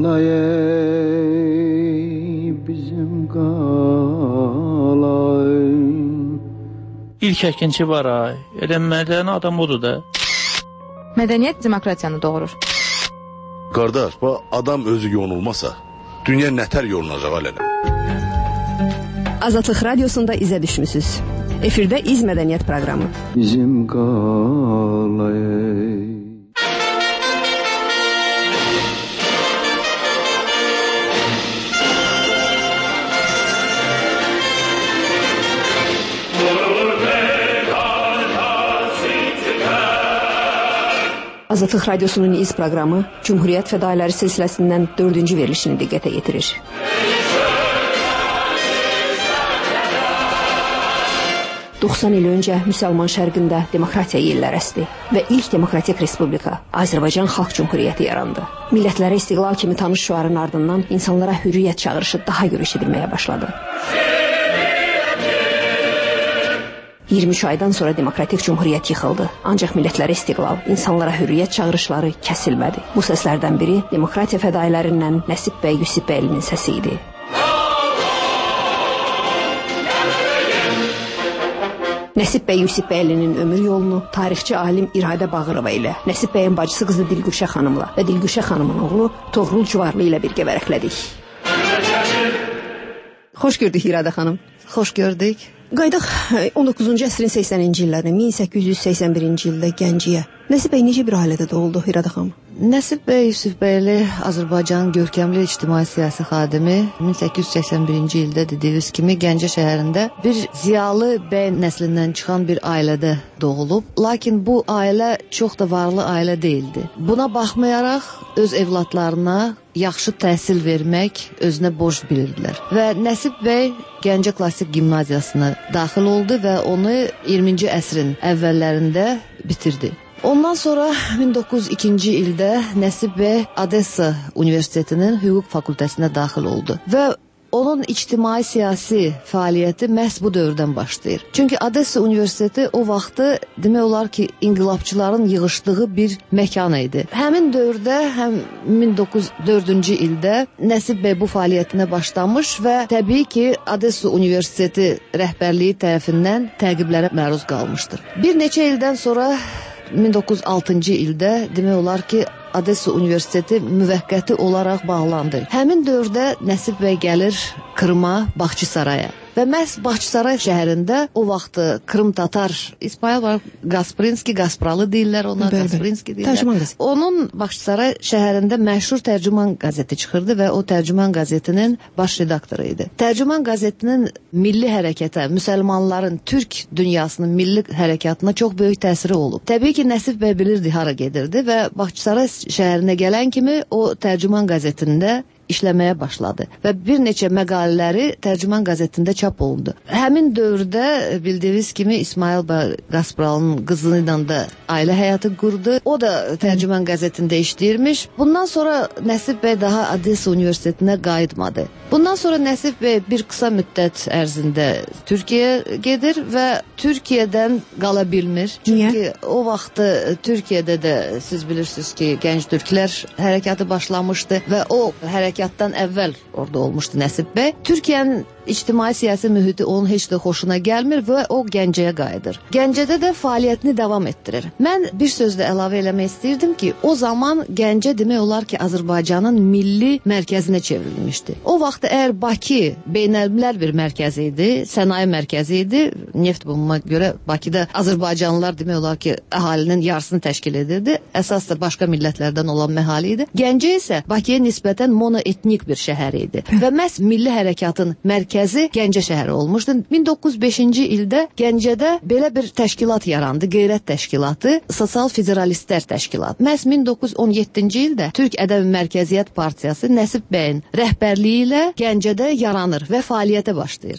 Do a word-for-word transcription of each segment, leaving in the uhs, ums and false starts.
qalay bizim qalay. İlk əkinçi var ay. Elə mədəni adam odur da. Mədəniyyət demokratiyanı doğurur. Qardaş, bu adam özü yonulmasa, dünya nətər yolunacaq alələ? Azadlıq Radiosunda izə düşmüsünüz. Efirdə İz Mədəniyyət proqramı. Bizim qalay. Azadlıq Radiosunun İz proqramı Cümhuriyyət Fədailəri silsiləsindən dördüncü verilişini diqqətə yetirir. doxsan il öncə müsəlman şərqində demokratiya yellər əsdi və ilk demokratik respublika Azərbaycan Xalq Cümhuriyyəti yarandı. Millətlərə istiqlal kimi tanış şüarın ardından insanlara hürriyyət çağırışı daha gür eşidilməyə başladı. iyirmi üç aydan sonra demokratik cümhuriyyət yıxıldı. Ancaq millətlərə istiqlal, insanlara hürriyyət çağırışları kəsilmədi. Bu səslərdən biri demokratiya fədailərindən Nəsib bəy Yusif bəylinin səsi idi. Nəsib bəy Yusif bəylinin ömür yolunu tarixçi alim İradə Bağırova ilə, Nəsib bəyin bacısı qızı Dilgüşə xanımla və Dilgüşə xanımın oğlu Toğrul Cuvarlı ilə birgə vərəqlədik. Xoş gördük İradə xanım. Xoş gördük. Qaydaq on doqquzuncu əsrin səksəninci illərdə min səkkiz yüz səksən birinci ildə Gəncəyə. Nəsib bəy necə bir ailədə doğuldu İradə xanım? Nəsib bəy Yusif bəyli Azərbaycanın görkəmli ictimai siyasi xadimi min səkkiz yüz səksən birinci ildə dediyiniz kimi Gəncə şəhərində bir ziyalı bəy nəslindən çıxan bir ailədə doğulub. Lakin bu ailə çox da varlı ailə değildi. Buna baxmayaraq öz evlatlarına yaxşı təhsil vermək özünə borc bilirdilər. Və Nəsib bəy Gəncə Klassik Gimnaziyasına daxil oldu və onu iyirminci əsrin əvvəllərində bitirdi. Ondan sonra min doqquz yüz ikinci ildə Nəsib bəy Odessa Universitetinin hüquq fakültəsinə daxil oldu və onun ictimai siyasi fəaliyyəti məhz bu dövrdən başlayır. Çünki Odessa Universiteti o vaxtı demək olar ki, inqilabçıların yığışdığı bir məkan idi. Həmin dövrdə, həm min doqquz yüz dördüncü ildə Nəsib bəy bu fəaliyyətinə başlamış və təbii ki, Odessa Universiteti rəhbərliyi tərəfindən təqiblərə məruz qalmışdır. Bir neçə ildən sonra min doqquz yüz altıncı ildə demək olar ki, Odessa Universiteti müvəqqəti olaraq bağlandı. Həmin dövrdə Nəsib bəy gəlir Krıma, Baxçısaraya. Və məhz Baxçısaray şəhərində o vaxt Krım Tatar İsmail var, Gasprinski, Gaspralı deyirlər ona, Bəli, Gasprinski deyirlər. Onun Baxçısaray şəhərində məşhur Tərcüman qəzeti çıxırdı və o Tərcüman qəzetinin baş redaktoru idi. Tərcüman qəzetinin milli hərəkətə, müsəlmanların, türk dünyasının milli hərəkatına çox böyük təsiri olub. Təbii ki, Nəsib bəy bilirdi hara gedirdi və Baxçısaray şəhərinə gələn kimi o Tərcüman qəzetində işləməyə başladı və bir neçə məqalələri Tərcüman qəzetində çap olundu. Həmin dövrdə bildiyiniz kimi İsmail bəy Gaspralının qızı ilə də ailə həyatı qurdu. O da Tərcüman qəzetində işləyirmiş. Bundan sonra Nəsib bəy daha Odessa Universitetinə qayıtmadı. Bundan sonra Nəsib bəy bir qısa müddət ərzində Türkiyəyə gedir və Türkiyədən qala bilmir. Çünki Niyə? O vaxt Türkiyədə də siz bilirsiniz ki, gənc türklər hərəkatı başlamışdı və o hərəkatı hərəkatdan əvvəl orada olmuşdu Nəsib bəy. Türkiyənin ictimai siyasi mühiti onun heç də xoşuna gəlmir və o Gəncəyə qayıdır. Gəncədə də fəaliyyətini davam etdirir. Mən bir sözlə əlavə eləmək istəyirdim ki, o zaman Gəncə demək olar ki, Azərbaycanın milli mərkəzinə çevrilmişdi. O vaxt əgər Bakı beynəlmiləl bir mərkəzi idi, sənaye mərkəzi idi, neft bulunma görə Bakıda Azərbaycanlılar demək olar ki, əhalinin yarısını təşkil edirdi. Əsas da başqa millətlərdən olan məhali idi. Gəncə isə Bakıya nisbətən monoetnik bir şəhər idi və məhz milli hərəkatın mərkəzi Gəncə şəhəri olmuşdu. min doqquz yüz beşinci ildə Gəncədə belə bir təşkilat yarandı, Qeyrət Təşkilatı, Sosial Federalistlər Təşkilatı. Məhz min doqquz yüz on yeddinci ildə Türk Ədəbi Mərkəziyyət Partiyası Nəsib bəyin rəhbərliyi ilə Gəncədə yaranır və fəaliyyətə başlayır.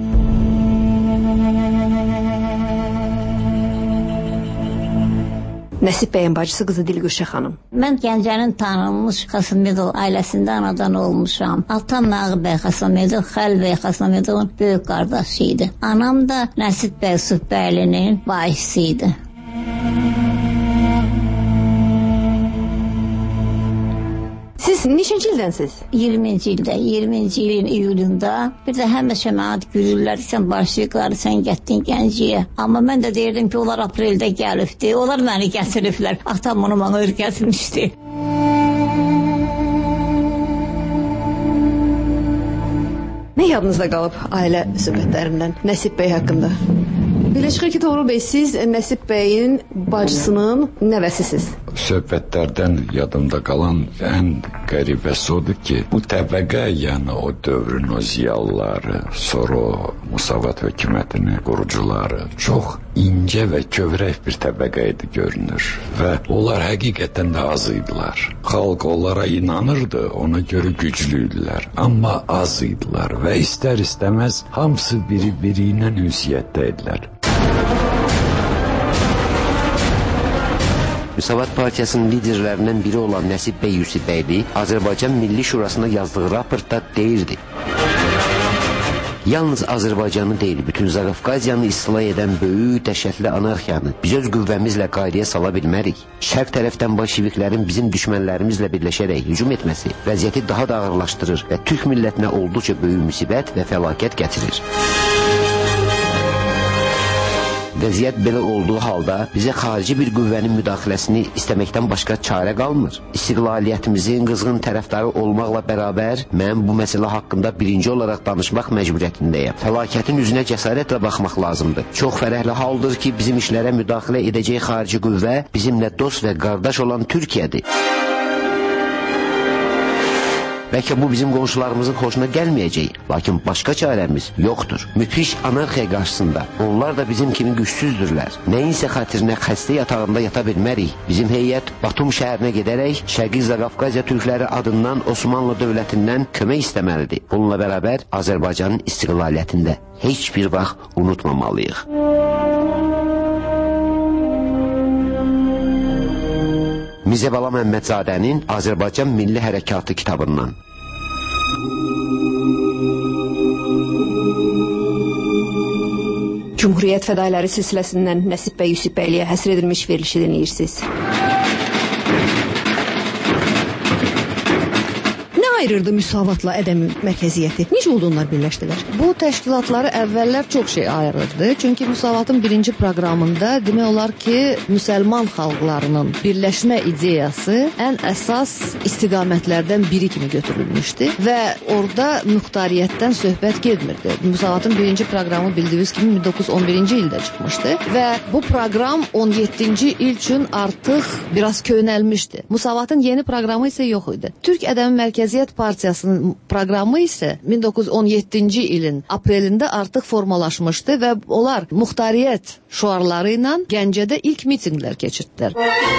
Nəsib bəyin bacısı qızı Dilgüşə xanım. Mən Gəncənin tanınmış Xasımedov ailəsində anadan olmuşam. Atam Nağı bəy Xasımedov, Xəl bəy Xasımedovun böyük qardaşı idi. Anam da Nəsib bəy Yusif bəylinin vahisi idi. Siz Neçənci ildənsiz? iyirminci ildə, iyirminci ilin iyulunda bir də həmişə mənə gülürlər, sən başlayıqları, sən getdin Gəncəyə. Amma mən də deyirdim ki, onlar apreldə gəlibdi, onlar məni gətiriblər. Atam onu mənə öyrətmişdi. Nə yadınızda qalıb ailə söhbətlərindən Nəsib bəy haqqında? Belə çıxır ki, Toğrul bəy, siz Nəsib bəyin bacısının nəvəsisiz. Söhbətlərdən yadımda qalan ən qəribəsi odur ki, bu təbəqə, yəni o dövrün o ziyalıları, sonra o Musavat hökumətinin qurucuları çox incə və kövrək bir təbəqə idi görünür və onlar həqiqətən də az idilər. Xalq onlara inanırdı, ona görə güclü idilər, amma az idilər və istər-istəməz hamısı biri-biri ilə ünsiyyətdə idilər. Müsavat Partiyasının liderlərindən biri olan Nəsib bəy Yusifbəyli Azərbaycan Milli Şurasına yazdığı raportda deyirdi: yalnız Azərbaycanı deyil, bütün Zaqafqaziyanı istila edən böyük dəhşətli anarxiyanı biz öz qüvvəmizlə qaydaya sala bilmərik. Şərq tərəfdən bolşeviklərin bizim düşmənlərimizlə birləşərək hücum etməsi vəziyyəti daha da ağırlaşdırır və Türk millətinə olduqca böyük müsibət və fəlakət gətirir. Vəziyyət belə olduğu halda bizə xarici bir qüvvənin müdaxiləsini istəməkdən başqa çarə qalmır. İstiqlaliyyətimizin qızğın tərəfdarı olmaqla bərabər mən bu məsələ haqqında birinci olaraq danışmaq məcburiyyətindəyəm. Fəlakətin üzünə cəsarətlə baxmaq lazımdır. Çox fərəhli haldır ki, bizim işlərə müdaxilə edəcək xarici qüvvə bizimlə dost və qardaş olan Türkiyədir. Bəlkə bu bizim qonşularımızın xoşuna gəlməyəcək, lakin başqa çarəmiz yoxdur. Müthiş anarxiya qarşısında onlar da bizim kimi gücsüzdürlər. Nəyinsə xatirinə xəstə yatağında yata bilmərik. Bizim heyət Batum şəhərinə gedərək Şərqi Zaqafqaziya türkləri adından Osmanlı dövlətindən kömək istəməlidir. Bununla bərabər Azərbaycanın istiqlaliyyətində heç bir vaxt unutmamalıyıq. Mirzə Bala Məmmədzadənin Azərbaycan Milli Hərəkatı kitabından. Cumhuriyyət fədailəri silsiləsindən Nəsib bəy Yusifbəyliyə həsr edilmiş verilişi dinləyirsiniz. Ayırırdı müsavatla ədəm mərkəziyyəti. Necə oldu onlar birləşdilər? Bu təşkilatları əvvəllər çox şey ayırırdı. Çünki Müsavatın birinci proqramında demək olar ki, müsəlman xalqlarının birləşmə ideyası ən əsas istiqamətlərdən biri kimi götürülmüşdü və orada muxtariyyətdən söhbət getmirdi. Müsavatın birinci proqramı bildiyiniz kimi min doqquz yüz on birinci ildə çıxmışdı və bu proqram on yeddinci il üçün artıq biraz köhnəlmişdi. Müsavatın yeni proqramı isə yox idi. Türk Ədəmi Mərkəziyyət Partiyasının proqramı isə min doqquz yüz on yeddinci ilin aprelində artıq formalaşmışdı və onlar muxtariyyət şüarları ilə Gəncədə ilk mitinqlər keçirdilər.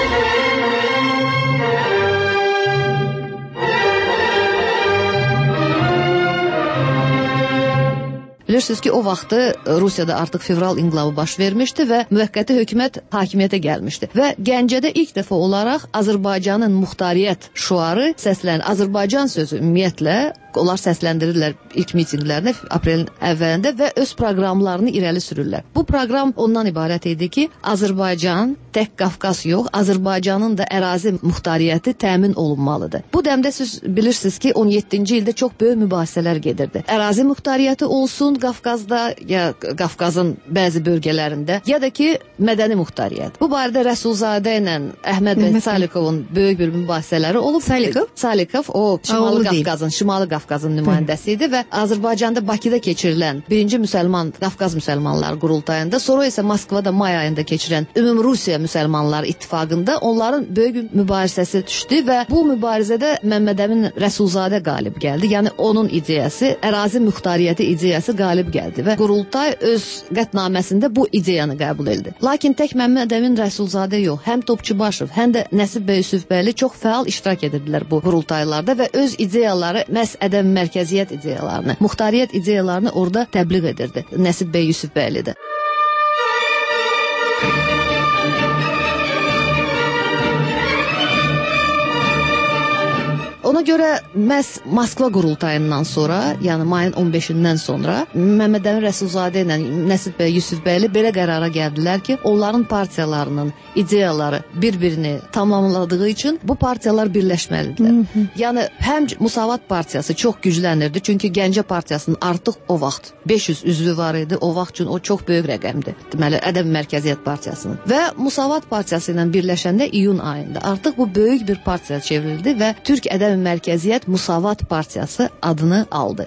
Bilirsiniz ki, o vaxtı Rusiyada artıq fevral inqilabı baş vermişdi və müvəqqəti hökumət hakimiyyətə gəlmişdi. Və Gəncədə ilk dəfə olaraq Azərbaycanın muxtariyyət şüarı səslənir. Azərbaycan sözü ümumiyyətlə onlar səsləndirirlər ilk mitinqlərini aprelin əvvəlində və öz proqramlarını irəli sürürlər. Bu proqram ondan ibarət idi ki, Azərbaycan tək Qafqaz yox, Azərbaycanın da ərazi muxtariyyəti təmin olunmalıdır. Bu dəmdə siz bilirsiniz ki, on yeddinci ildə çox böyük mübahisələr gedirdi. Ərazi muxtariyyəti olsun Qafqazda, ya Qafqazın bəzi bölgələrində, ya da ki, mədəni muxtariyyət. Bu barədə Rəsulzadə ilə Əhməd bəy Salikovun böyük bir mübahisələri olub. Salikov? Salikov, o Şimali Qafqazın, Şimali Qafqazın nümayəndəsi idi və Azərbaycanda Bakıda keçirilən birinci müsəlman, Qafqaz müsəlmanları qurultayında, sonra isə Moskvada may ayında keçirilən Ümum Rusiya müsəlmanları ittifaqında onların böyük bir mübarizəsi düşdü və bu mübarizədə Məmməd Əmin Rəsulzadə qalib gəldi. Yəni onun ideyası, ərazi muxtariyyəti ideyası qalib gəldi və qurultay öz qətnaməsində bu ideyanı qəbul etdi. Lakin tək Məmməd Əmin Rəsulzadə yox, həm Topçubaşov, həm də Nəsib bəy Yusifbəyli çox fəal iştirak edirdilər bu qurultaylarda və öz ideyaları, məhz ədəm mərkəziyyət ideyalarını, muxtariyyət ideyalarını orada təbliğ edirdi Nəsib bəy Yusifbəyli də. Ona görə məhz Moskva qurultayından sonra, yəni mayın on beşindən sonra Məmməd Əmin Rəsulzadə ilə Nəsib bəy Yusifbəyli belə qərara gəldilər ki, onların partiyalarının ideyaları bir-birini tamamladığı üçün bu partiyalar birləşməlidirlər. Hı -hı. Yəni həm Musavat partiyası çox güclənirdi, çünki Gəncə partiyasının artıq o vaxt beş yüz üzvü var idi. O vaxt üçün o çox böyük rəqəmdir. Deməli, Ədəb Mərkəziyyət partiyasının. Və Musavat partiyası ilə birləşəndə iyun ayında artıq bu böyük bir partiya çevrildi və Türk Ədəb Mərkəziyyət Musavat partiyası adını aldı.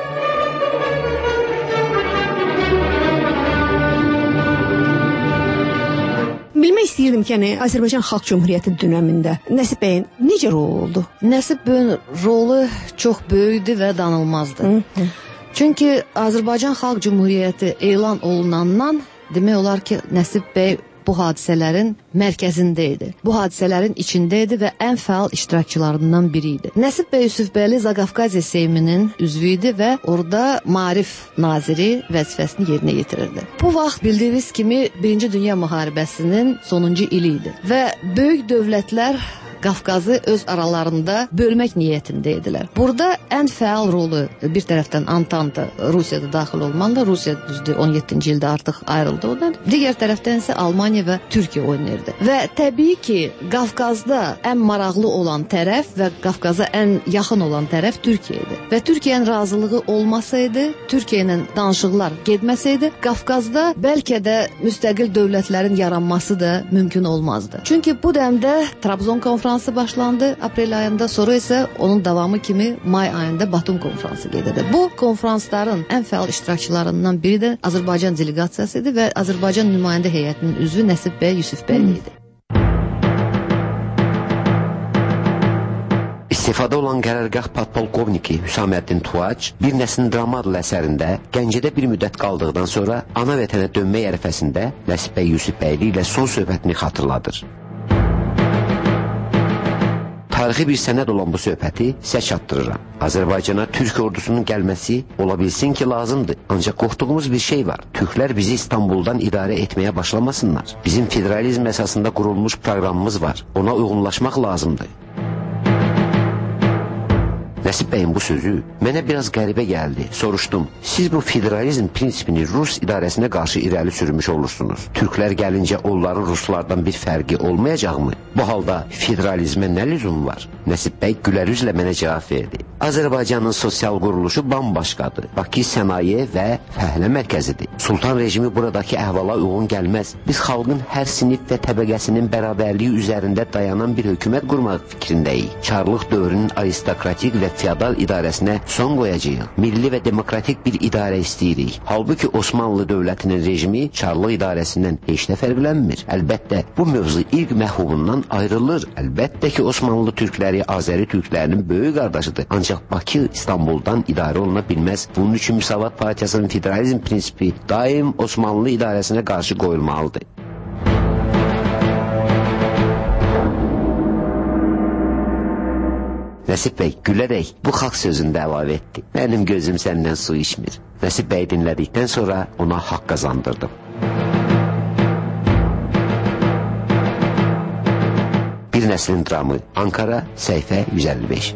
Bilmək istəyirdim ki, yəni Azərbaycan Xalq Cümhuriyyəti dövründə Nəsib bəyin necə rolu oldu? Nəsib bəyin rolu çox böyükdü və danılmazdı. Hı -hı. Çünki Azərbaycan Xalq Cümhuriyyəti elan olunandan demək olar ki, Nəsib bəy bu hadisələrin mərkəzində idi. Bu hadisələrin içində idi və ən fəal iştirakçılarından biri idi. Nəsib bəy Yusifbəyli Zaqafqaziya Seyminin üzvü idi və orada Maarif naziri vəzifəsini yerinə yetirirdi. Bu vaxt bildiyiniz kimi Birinci Dünya müharibəsinin sonuncu ili idi və böyük dövlətlər Qafqazı öz aralarında bölmək niyyətində idilər. Burada ən fəal rolu bir tərəfdən Antanta, Rusiyada daxil olmaqla, Rusiya düzdür on yeddinci ildə artıq ayrıldı ondan. Digər tərəfdən isə Almaniya və Türkiyə oynayırdı. Və təbii ki, Qafqazda ən maraqlı olan tərəf və Qafqaza ən yaxın olan tərəf Türkiyə idi. Və Türkiyənin razılığı olmasaydı, Türkiyə ilə danışıqlar getməsəydi, Qafqazda bəlkə də müstəqil dövlətlərin yaranması da mümkün olmazdı. Çünki bu dəmdə Trabzon konfransı başlandı aprel ayında, sonra isə onun davamı kimi may ayında Batum konfransı gedirdi. Bu konfransların ən fəal iştirakçılarından biri də Azərbaycan delegasiyası idi və Azərbaycan nümayəndə heyətinin üzvü Nəsib bəy Yusifbəyli idi. İstifada olan qərargah podpolkovniki Hüsaməddin Tuac bir nəslin drama adlı əsərində Gəncədə bir müddət qaldıqdan sonra ana vətənə dönmək ərəfəsində Nəsib bəy Yusifbəyli ilə son söhbətini xatırladır. Tarixi bir sənəd olan bu söhbəti sizə çatdırıram. Azərbaycana Türk ordusunun gəlməsi ola bilsin ki, lazımdır. Ancaq qorxduğumuz bir şey var. Türklər bizi İstanbuldan idarə etməyə başlamasınlar. Bizim federalizm əsasında qurulmuş proqramımız var. Ona uyğunlaşmaq lazımdır. Nəsib bəyin bu sözü mənə biraz qəribə gəldi. Soruşdum, siz bu federalizm prinsipini Rus idarəsinə qarşı irəli sürmüş olursunuz. Türklər gəlincə onların Ruslardan bir fərqi olmayacaqmı? Bu halda federalizmə nə lüzum var? Nəsib bəy gülərüzlə mənə cavab verdi. Azərbaycanın sosial quruluşu bambaşqadır. Bakı sənaye və fəhlə mərkəzidir. Sultan rejimi buradakı əhvala uyğun gəlməz. Biz xalqın hər sinif və təbəqəsinin bərabərliyi üzərində dayanan bir hökumət qurmaq fikrindəyik. Çarlıq dövrünün aristokratik və feodal idarəsinə son qoyacağıq. Milli və demokratik bir idarə istəyirik. Halbuki Osmanlı dövlətinin rejimi Çarlıq idarəsindən heç də fərqlənmir. Əlbəttə, bu mövzu ilk məhvubundan ayrılır. Əlbəttə ki, Osmanlı türkləri Azəri türklərinin böyük qardaşıdır. Ancaq Bakı İstanbuldan idarə oluna bilməz. Bunun üçün Müsavat partiyasının federalizm prinsipi daim Osmanlı idarəsinə qarşı qoyulmalıdır. Nəsib bəy gülərək bu xalq sözündə əlavə etdi. Mənim gözüm səndən su içmir. Nəsib bəy dinlədikdən sonra ona haqq qazandırdım. Bir nəslin dramı, Ankara, səhifə yüz əlli beş.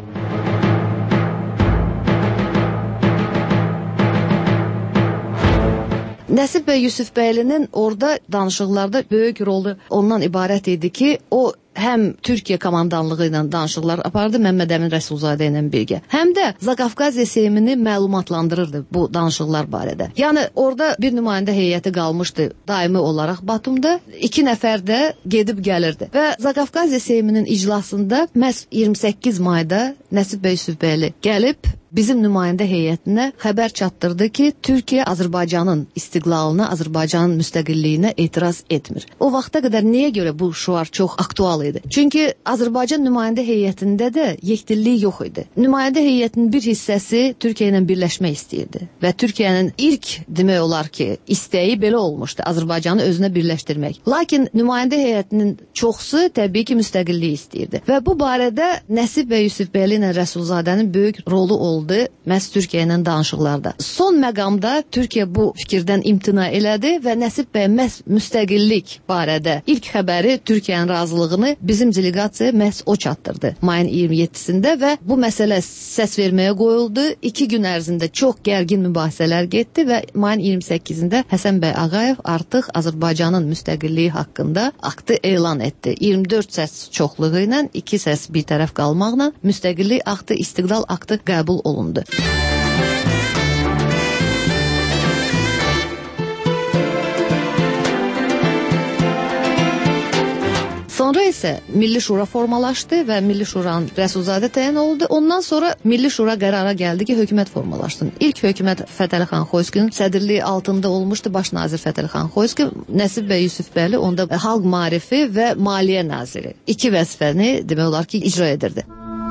Nəsib bəy Yusifbəylinin orada danışıqlarda böyük rolu ondan ibarət idi ki, o həm Türkiyə komandanlığı ilə danışıqlar apardı Məmməd Əmin Rəsulzadə ilə birgə. Həm də Zaqafqaziya Seymini məlumatlandırırdı bu danışıqlar barədə. Yəni orada bir nümayəndə heyəti qalmışdı daimi olaraq Batumda. İki nəfər də gedib gəlirdi. Və Zaqafqaziya Seyminin iclasında məhz iyirmi səkkiz mayda Nəsib bəy Yusifbəyli gəlib bizim nümayəndə heyətinə xəbər çatdırdı ki, Türkiyə Azərbaycanın istiqlalına, Azərbaycanın müstəqilliyinə etiraz etmir. O vaxta qədər niyə görə bu şüar çox aktual idi? Çünki Azərbaycan nümayəndə heyətində də yekdillik yox idi. Nümayəndə heyətinin bir hissəsi Türkiyə ilə birləşmək istəyirdi və Türkiyənin ilk demək olar ki, istəyi belə olmuşdu, Azərbaycanı özünə birləşdirmək. Lakin nümayəndə heyətinin çoxsu təbii ki, müstəqillik istəyirdi və bu barədə Nəsib bəy Yusifbəyli ilə Rəsulzadənin böyük rolu oldu oldu məhz Türkiyə ilə danışıqlarda. Son məqamda Türkiyə bu fikirdən imtina elədi və Nəsib bəy məhz müstəqillik barədə ilk xəbəri Türkiyənin razılığını bizim delegasiya məhz o çatdırdı mayın iyirmi yeddisində və bu məsələ səs verməyə qoyuldu. İki gün ərzində çox gərgin mübahisələr getdi və mayın iyirmi səkkizində Həsən bəy Ağayev artıq Azərbaycanın müstəqilliyi haqqında aktı elan etdi. iyirmi dörd səs çoxluğu ilə iki səs bir tərəf qalmaqla müstəqillik aktı, istiqlal aktı qəbul olundu. Sonra isə Milli Şura formalaşdı və Milli Şuranın Rəsulzadə təyin oldu. Ondan sonra Milli Şura qərara gəldi ki, hökumət formalaşsın. İlk hökumət Fətəli xan Xoyskinin sədrliyi altında olmuşdu baş nazir Fətəli xan Xoyski. Nəsib bəy Yusifbəyli onda xalq maarifi və maliyyə naziri. İki vəzifəni demək olar ki, icra edirdi.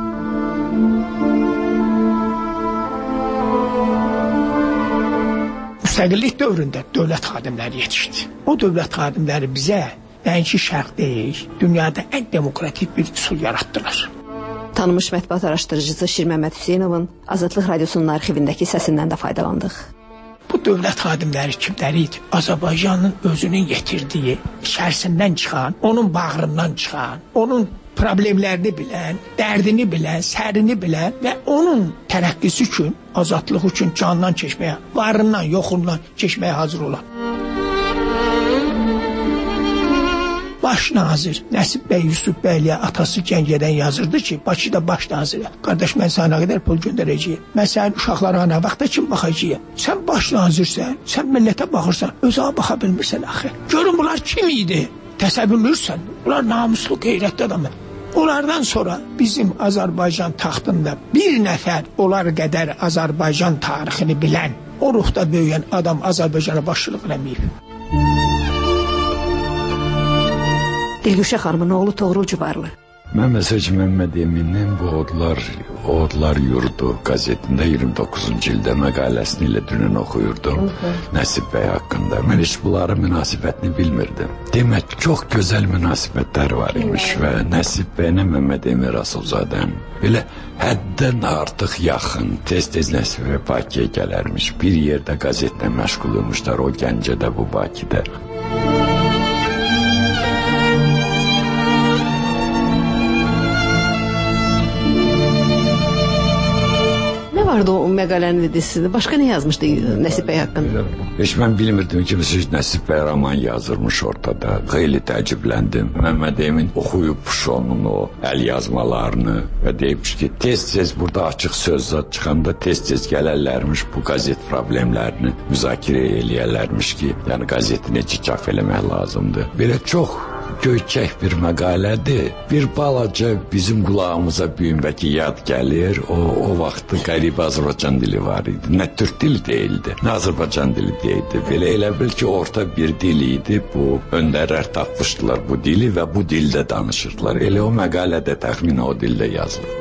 Müstəqillik dövründə dövlət xadimləri yetişdi. O dövlət xadimləri bizə nəinki şərq deyil, dünyada ən demokratik bir üsul yaratdılar. Tanınmış mətbuat araşdırıcısı Şir Məmməd Hüseynovun Azadlıq Radiosunun arxivindəki səsindən də faydalandıq. Bu dövlət xadimləri kimləri idi? Azərbaycanın özünün yetirdiyi, içərisindən çıxan, onun bağrından çıxan, onun problemlərini bilən, dərdini bilən, sərini bilən və onun tərəqqisi üçün, azadlıq üçün candan keçməyə, varından, yoxundan keçməyə hazır olan. Baş nazir Nəsib bəy Yusifbəyliyə atası Gəncədən yazırdı ki, Bakıda baş nazirə, qardaş mən sana qədər pul göndərəcəyim, mən sənin uşaqlara ana vaxtda kim baxacaq? Sən baş nazirsən, sən millətə baxırsan, özə baxa bilmirsən axı. Görün bunlar kim idi? Təsəvvürlürsən, bunlar namuslu, qeyrətli adamlar. Onlardan sonra bizim Azərbaycan taxtında bir nəfər onlar qədər Azərbaycan tarixini bilən, o ruhda böyüyən adam Azərbaycana başçılıq eləməyib. Dilgüşə xanımın oğlu Toğrul Cübarlı. Mən Məsəc Məmməd Eminin bu Odlar, Odlar Yurdu qəzetində iyirmi doqquzuncu ildə məqaləsini ilə dünən oxuyurdum Nəsib bəy haqqında. Mən heç bunların münasibətini bilmirdim. Demək, çox gözəl münasibətlər var imiş və Nəsib bəylə Məmməd Emin Rasulzadən belə həddən artıq yaxın, tez-tez Nəsib və Bakıya gələrmiş. Bir yerdə qəzetlə məşğul olmuşlar, o Gəncədə, bu Bakıda. Vardı o məqalənin dizisində. Başqa nə yazmışdı Nəsib bəy haqqında? Heç mən bilmirdim ki, Nəsib bəy roman yazırmış ortada. Xeyli təəccübləndim. Məmməd Emin oxuyub onun o əl yazmalarını və deyibmiş ki, tez-tez burada açıq söz zad çıxanda tez-tez gələrlərmiş bu qazet problemlərini müzakirə eləyərlərmiş ki, yəni qazeti necə çap eləmək lazımdır. Belə çox göyçək bir məqalədir. Bir balaca bizim qulağımıza büyümbəki yad gəlir. O, o vaxtı qəribə Azərbaycan dili var idi. Nə türk dili deyildi, nə Azərbaycan dili deyildi. Belə elə bil ki, orta bir dil idi. Bu öndərlər tapmışdılar bu dili və bu dildə danışırdılar. Elə o məqalədə təxminən o dildə yazılır.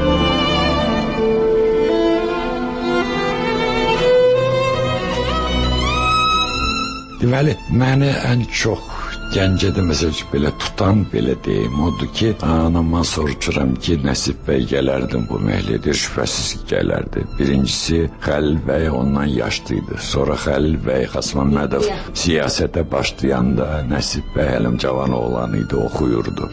Deməli, məni ən çox Gəncədə məsəl üçün belə tutan, belə deyim, odur ki, anamdan soruşuram ki, Nəsib bəy gələrdim bu məhlidir, şübhəsiz ki, gələrdi. Birincisi, Xəlil bəy ondan yaşlıydı. Sonra Xəlil bəy Xasməmmədov siyasətə başlayanda Nəsib bəy hələm cavan oğlan idi, oxuyurdu.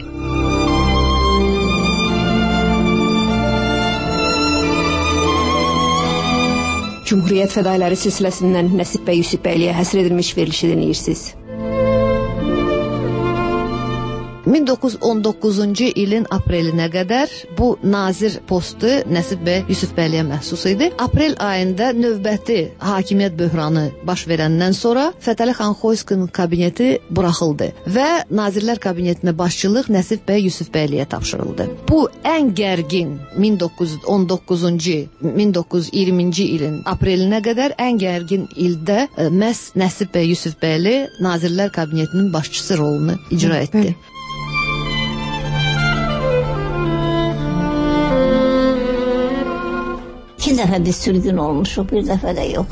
Cumhuriyyət fədailəri silsiləsindən Nəsib bəy Yusifbəyliyə həsr edilmiş verilişi dinləyirsiniz. min doqquz yüz on doqquzuncu ilin aprelinə qədər bu nazir postu Nəsib bəy Yusifbəyliyə məxsus idi. Aprel ayında növbəti hakimiyyət böhranı baş verəndən sonra Fətəli xan Xoyskinin kabineti buraxıldı və Nazirlər kabinetinə başçılıq Nəsib bəy Yusifbəyliyə tapşırıldı. Bu ən gərgin min doqquz yüz on doqquzuncu min doqquz yüz iyirminci ilin aprelinə qədər ən gərgin ildə ə, məhz Nəsib bəy Yusifbəyli Nazirlər kabinetinin başçısı rolunu icra etdi. Bəli. İki dəfə biz sürgün olmuşuq, bir dəfə də yox.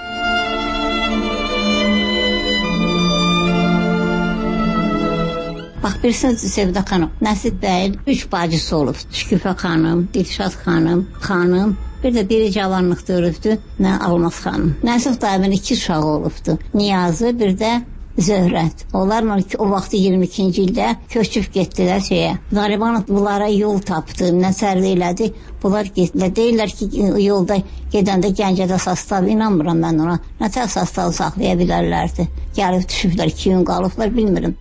Bax, bilirsiniz Sevda xanım, Nəsib bəyin üç bacısı olub. Şüküfə xanım, Dilşad xanım, xanım Bir də biri cavanlıqda ölübdü, mən Almaz xanım. Nəsib dayımın iki uşağı olubdu. Niyazı, bir də Zöhrət. Onlarla o vaxt iyirmi ikinci ildə köçüb getdilər şeyə. Taliban bunlara yol tapdı, nəsərli elədi. Bunlar getdilər. Deyirlər ki, yolda gedəndə Gəncədə sastav, inanmıram mən ona. Nətər sastavı saxlaya bilərlərdi. Gəlib düşüblər, iki gün qalıblar, bilmirim.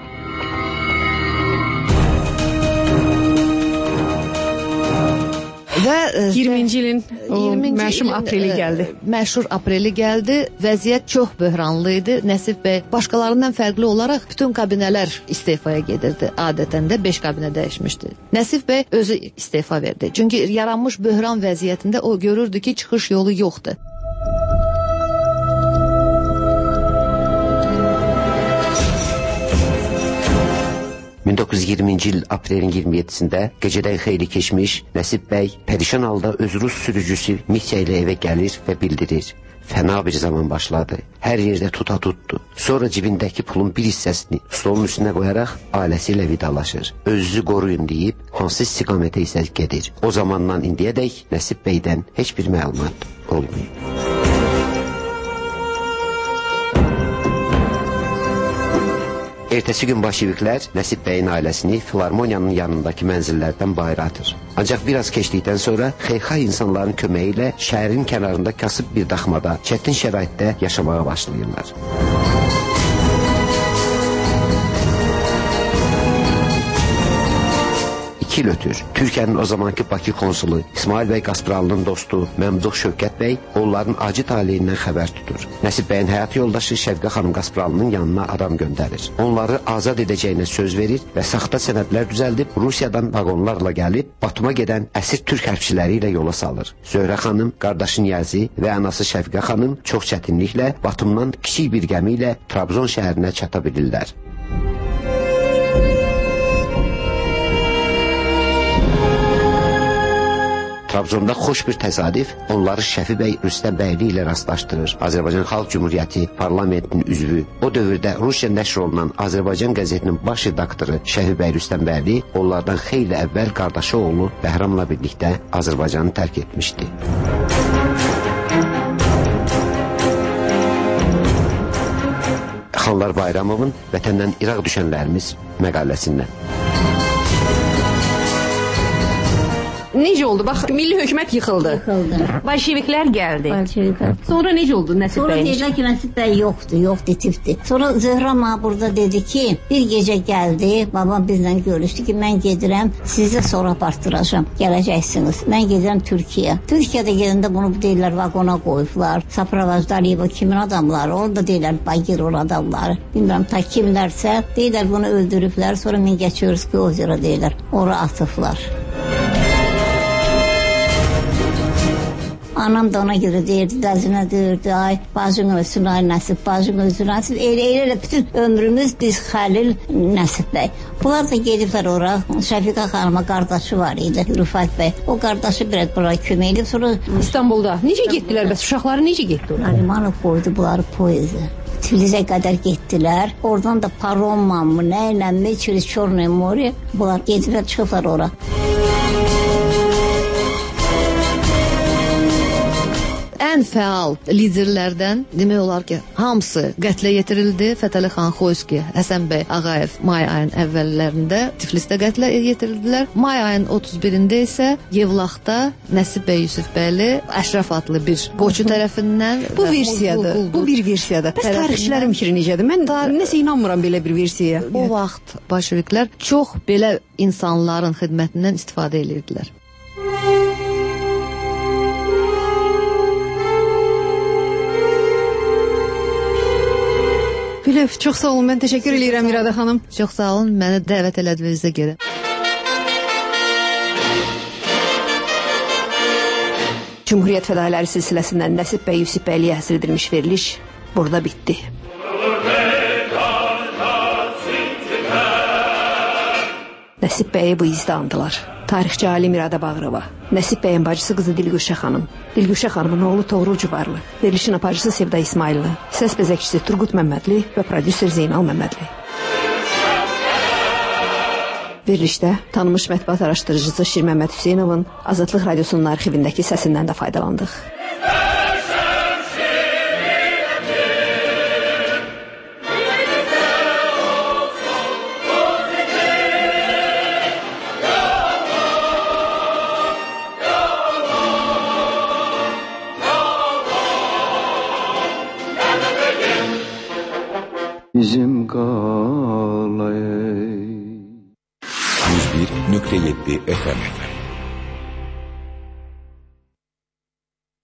Və iyirminci ilin o məşhur apreli gəldi. Məşhur apreli gəldi. Vəziyyət çox böhranlı idi. Nəsib bəy başqalarından fərqli olaraq bütün kabinələr istefaya gedirdi. Adətən də beş kabinə dəyişmişdi. Nəsib bəy özü istefa verdi. Çünki yaranmış böhran vəziyyətində o görürdü ki, çıxış yolu yoxdur. min doqquz yüz iyirminci il aprelin iyirmi yeddisində gecədən xeyli keçmiş Nəsib bəy pərişan halda öz rus sürücüsü Mitya ilə evə gəlir və bildirir. Fəna bir zaman başladı. Hər yerdə tuta tutdu. Sonra cibindəki pulun bir hissəsini stolun üstünə qoyaraq ailəsi ilə vidalaşır. Özünüzü qoruyun deyib hansı istiqamətə isə gedir. O zamandan indiyədək Nəsib bəydən heç bir məlumat olmayıb. Ertəsi gün bolşeviklər Nəsib bəyin ailəsini filarmoniyanın yanındakı mənzillərdən bayıra atır. Ancaq biraz keçdikdən sonra xeyirxah insanların köməyi ilə şəhərin kənarında kasıb bir daxmada çətin şəraitdə yaşamağa başlayırlar. İki il ötür. Türkiyənin o zamanki Bakı konsulu İsmail bəy Qaspranlının dostu Məmduh Şövkət bəy onların acı taliyindən xəbər tutur. Nəsib bəyin həyat yoldaşı Şəvqə xanım Qaspranlının yanına adam göndərir. Onları azad edəcəyinə söz verir və saxta sənədlər düzəldib Rusiyadan vaqonlarla gəlib Batuma gedən əsir türk hərbçiləri ilə yola salır. Zöhrə xanım, qardaşı Niyazi və anası Şəvqə xanım çox çətinliklə Batumdan kiçik bir gəmi ilə Trabzon şəhərinə çata bilirlər. Trabzonda xoş bir təsadüf onları Şəfi bəy Rüstəm bəyli ilə rastlaşdırır. Azərbaycan Xalq Cümhuriyyəti parlamentinin üzvü, o dövrdə Rusiya nəşr olunan Azərbaycan qəzetinin baş redaktoru Şəfi bəy Rüstəm bəyli onlardan xeyli əvvəl qardaşı oğlu Bəhramla birlikdə Azərbaycanı tərk etmişdi. Xanlar Bayramovun Vətəndən İraq düşənlərimiz məqaləsindən. Necə oldu? Bax, milli hökumət yıxıldı. Yıxıldı. Bolşeviklər gəldi. Bolşeviklər. Sonra necə oldu Nəsib Sonra bəyin? deyirlər ki, Nəsib bəy yoxdur, yoxdur, tifdir. Sonra Zöhrə ma burada dedi ki, bir gecə gəldi, babam bizlə görüşdü ki, mən gedirəm, sizi sonra partıracam, gələcəksiniz. Mən gedirəm Türkiyə. Türkiyədə gedəndə bunu deyirlər, vaqona qoyublar. Sapravaz Daliyeva kimin adamları, orada deyirlər, Bagirov adamları. Bilmirəm, ta kimlərsə, deyirlər, bunu öldürüblər, sonra Mingəçevirski ozera deyirlər, ora atıblar. Anam da ona görə deyirdi, dəzinə deyirdi, ay, bacın ölsün, ay Nəsib, bacın ölsün, Nəsib. Elə, elə bütün ömrümüz biz Xəlil Nəsib bəy. Bunlar da gediblər ora, Şəfiqə xanıma qardaşı var idi, Rüfət bəy. O qardaşı biraz buraya kömək edib, sonra... İstanbulda. Necə getdilər bəs? Uşaqları necə getdi oraya? Alimanov qoydu bunları poezi. Tiflisə qədər getdilər. Oradan da paromla mı, nə ilə mi, через Çornoy Mori, bunlar gediblər, çıxıblar ora. Ən fəal liderlərdən demək olar ki, hamısı qətlə yetirildi. Fətəli xan Xoyski, Həsən bəy Ağayev may ayın əvvəllərində Tiflisdə qətlə yetirildilər. May ayın otuz birində isə Yevlaxda Nəsib bəy Yusifbəyli Əşrəf adlı bir qoçu tərəfindən Bu versiyadır. Bu bir versiyadır. Bəs tarixçilərin fikri necədir? Mən nəsə inanmıram belə bir versiyaya. O vaxt bolşeviklər çox belə insanların xidmətindən istifadə edirdilər. Bilef, çox sağ olun, mən təşəkkür edirəm İradə xanım. Çox sağ olun, məni dəvət elədiyinizə görə. Cümhuriyyət fədailəri silsiləsindən Nəsib bəy Yusifbəyliyə həsr edilmiş veriliş burada bitdi. Nəsib bəyi bu izdə andılar. Tarixçi alim İradə Bağırova, Nəsib bəyin bacısı qızı Dilgüşə xanım, Dilgüşə xanımın oğlu Toğrul Cubarlı, verilişin aparıcısı Sevda İsmailli, səs bəzəkçisi Turqut Məmmədli və prodüser Zeynal Məmmədli. Verilişdə tanınmış mətbuat araşdırıcısı Şirməmməd Hüseynovun Azadlıq Radiosunun arxivindəki səsindən də faydalandıq. Bizim qalayı yüz bir nöqtə yeddi F M